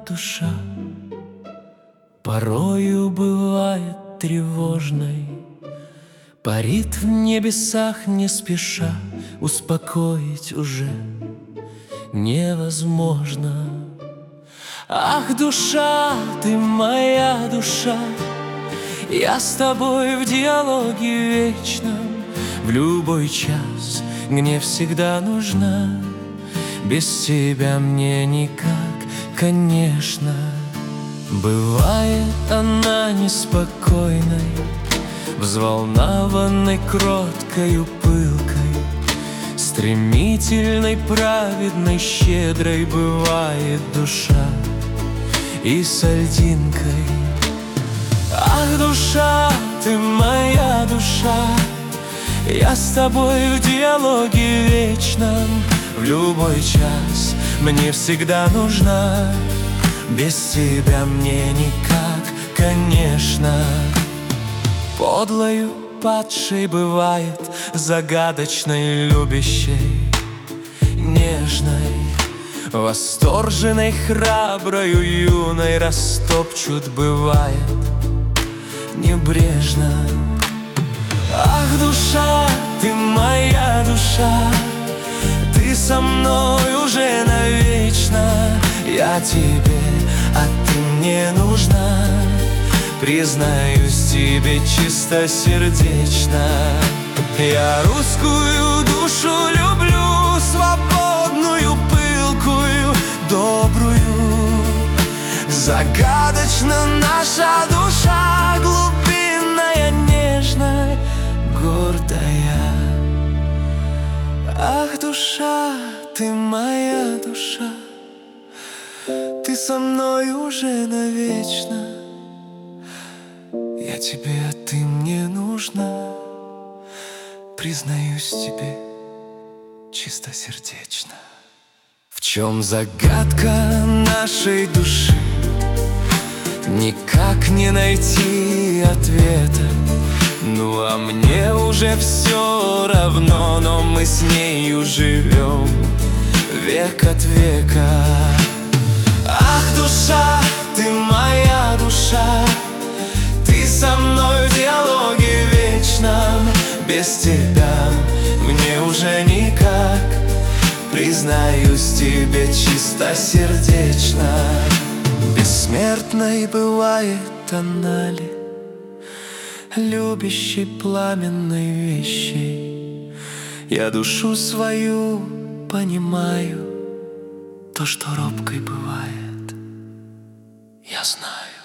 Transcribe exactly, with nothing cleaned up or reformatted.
душа порою бывает тревожной, парит в небесах не спеша, успокоить уже невозможно. Ах, душа, ты моя душа, я с тобой в диалоге вечном, в любой час мне всегда нужна. Без тебя мне никак, конечно. Бывает она неспокойной, взволнованной, кроткою, пылкой, стремительной, праведной, щедрой бывает душа и с льдинкой. Ах, душа, ты моя душа, я с тобой в диалоге вечном, в любой час мне всегда нужна. Без тебя мне никак, конечно. Подлою, падшей бывает, загадочной, любящей, нежной, восторженной, храброю, юной растопчут бывает небрежно. Ах, душа, ты моя душа, ты со мной уже навечно. Я тебе, а ты мне нужна. Признаюсь тебе чистосердечно. Я русскую душу люблю, свободную, пылкую, добрую. Загадочна наша душа, глубинная, нежная, гордая. Ах, душа, ты моя душа, ты со мной уже навечно. Я тебе, а ты мне нужна. Признаюсь тебе чистосердечно. В чем загадка нашей души? Никак не найти ответа. Ну а мне уже все равно, но мы с нею живем век от века. Ах, душа, ты моя душа, ты со мной в диалоге вечном. Без тебя мне уже никак. Признаюсь тебе чистосердечно. Бессмертной бывает она ли, любящей, пламенной, вещей. Я душу свою понимаю, то, что робкой бывает, я знаю.